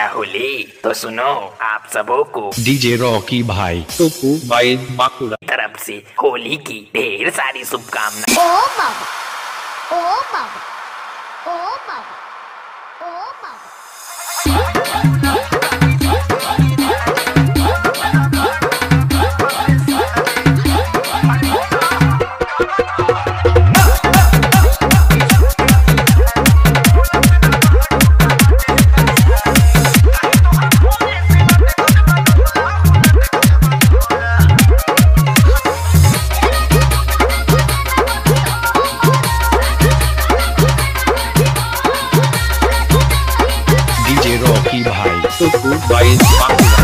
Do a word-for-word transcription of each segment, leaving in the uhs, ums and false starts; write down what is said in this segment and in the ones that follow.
होली तो सुनो आप सबों को डीजे रॉकी भाई टुकू भाई बाकुड़ा तरफ से होली की ढेर सारी शुभकामनाएं। ओ बाबा ओ बाबा ओ बाबा ओ बाबा। रॉकी भाई टुकू भाई बाकुड़ा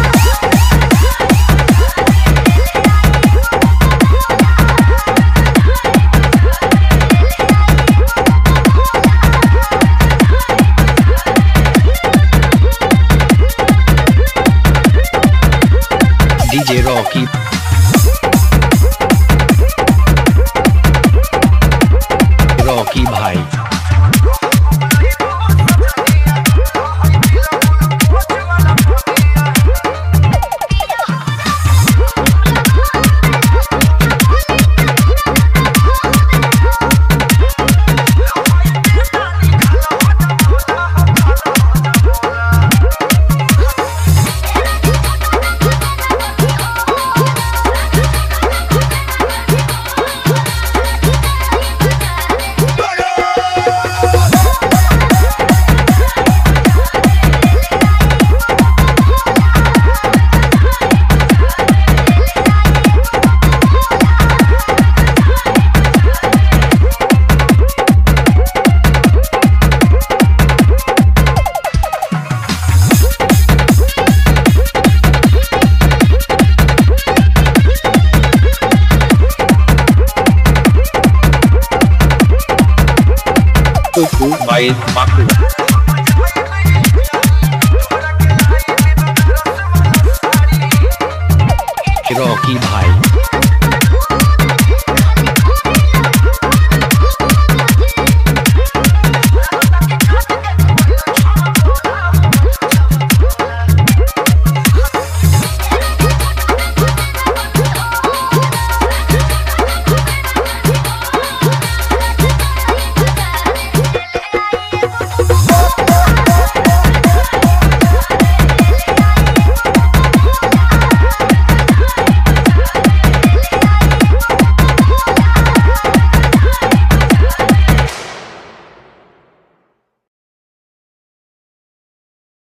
डीजे रॉकी रॉकी भाई टुकू भाई बाकुड़ा